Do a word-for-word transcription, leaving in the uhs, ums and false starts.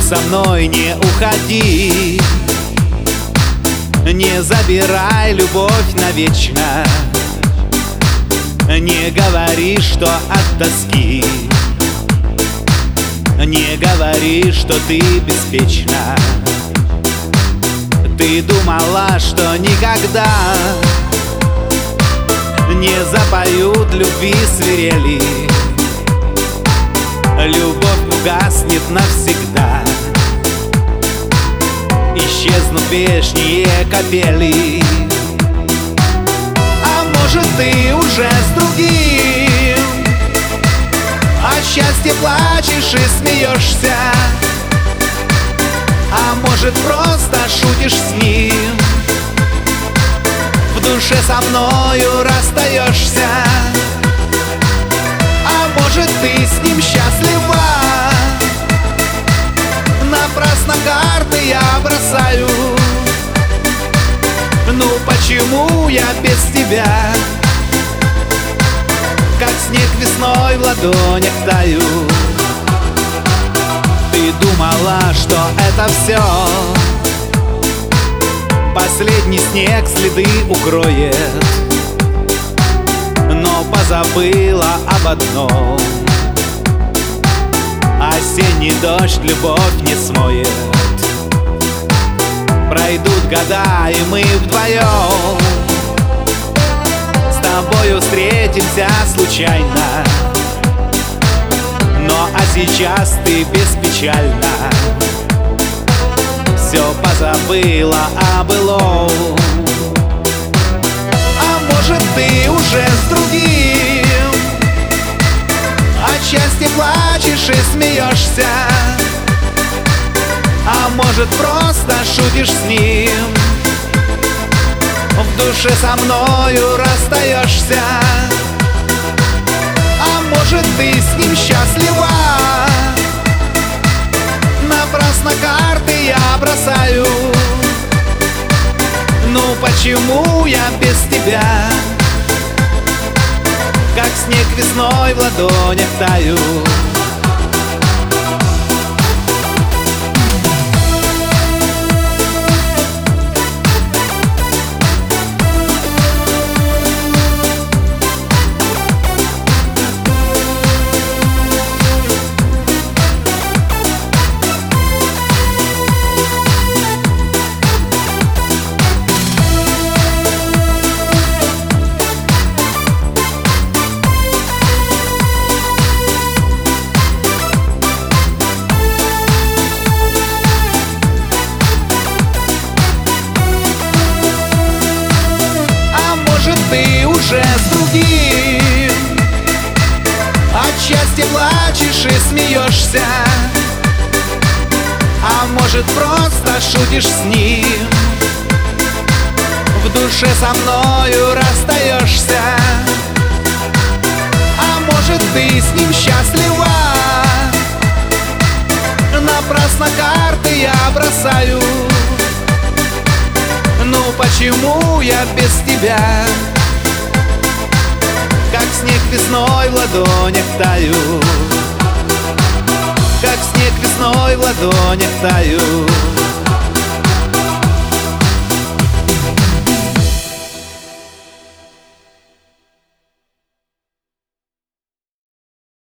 со мной не уходи, не забирай любовь навечно, не говори, что от тоски, не говори, что ты беспечна. Ты думала, что никогда не запоют любви свирели, любовь угаснет навсегда, исчезнут вешние капели. А может, ты уже с другим от счастья плачешь и смеешься, а может, просто шутишь с ним, в душе со мною расстаешься. А может, ты с ним счастлива, напрасно карты я бросаю. Ну почему я без тебя, как снег весной в ладонях таю? Ты думала, что это все, последний снег следы укроет, но позабыла об одном: осенний дождь любовь не смоет. Пройдут года, и мы вдвоем с тобою встретимся случайно. Но а сейчас ты беспечальна, все позабыла о былом. А может, ты уже с другим от счастья плачешь и смеешься, а может, просто шутишь с ним, в душе со мною расстаешься. А может, ты с ним счастлива, напрасно карты я бросаю. Ну почему я без тебя, как снег весной в ладонях таю? Ты уже с другим от счастья плачешь и смеешься, а может, просто шутишь с ним, в душе со мною расстаешься. А может, ты с ним счастлива, напрасно карты я бросаю. Ну почему я без тебя, как снег весной в ладонях таю, как снег весной в ладонях таю.